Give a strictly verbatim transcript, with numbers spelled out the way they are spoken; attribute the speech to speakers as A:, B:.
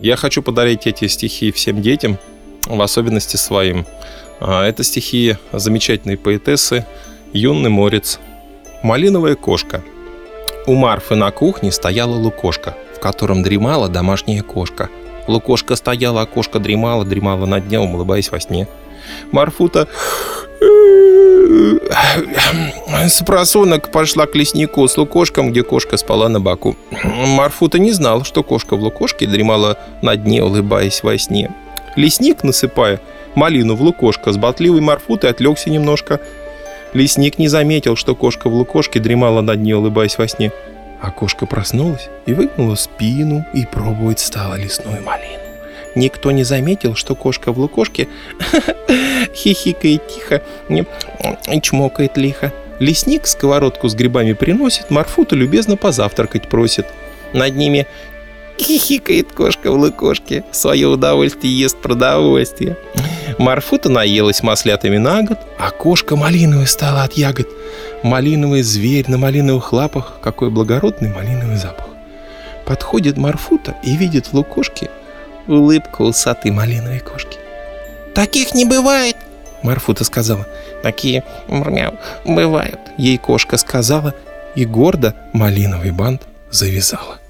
A: Я хочу подарить эти стихи всем детям, в особенности своим. Это стихи замечательной поэтессы Юнны Морец. «Малиновая кошка». У Марфы на кухне стояла лукошка, в котором дремала домашняя кошка. Лукошка стояла, а кошка дремала, дремала над днем, улыбаясь во сне. Марфута с просонок пошла к леснику с лукошком, где кошка спала на боку. Марфута не знала, что кошка в лукошке дремала на дне, улыбаясь во сне. Лесник, насыпая малину в лукошко, с болтливой Марфутой отлегся немножко. Лесник не заметил, что кошка в лукошке дремала на дне, улыбаясь во сне. А кошка проснулась и выгнула спину, и пробовать стала лесную малину. Никто не заметил, что кошка в лукошке хихикает тихо и чмокает лихо. Лесник сковородку с грибами приносит, Марфуту любезно позавтракать просит. Над ними хихикает кошка в лукошке, свое удовольствие ест продовольствие. Марфута наелась маслятами на год, а кошка малиновой стала от ягод. Малиновый зверь на малиновых лапах, какой благородный малиновый запах. Подходит Марфута и видит в лукошке улыбку усатой малиновой кошки. «Таких не бывает!» Марфута сказала. «Такие, мрмяу, бывают!» Ей кошка сказала и гордо малиновый бант завязала.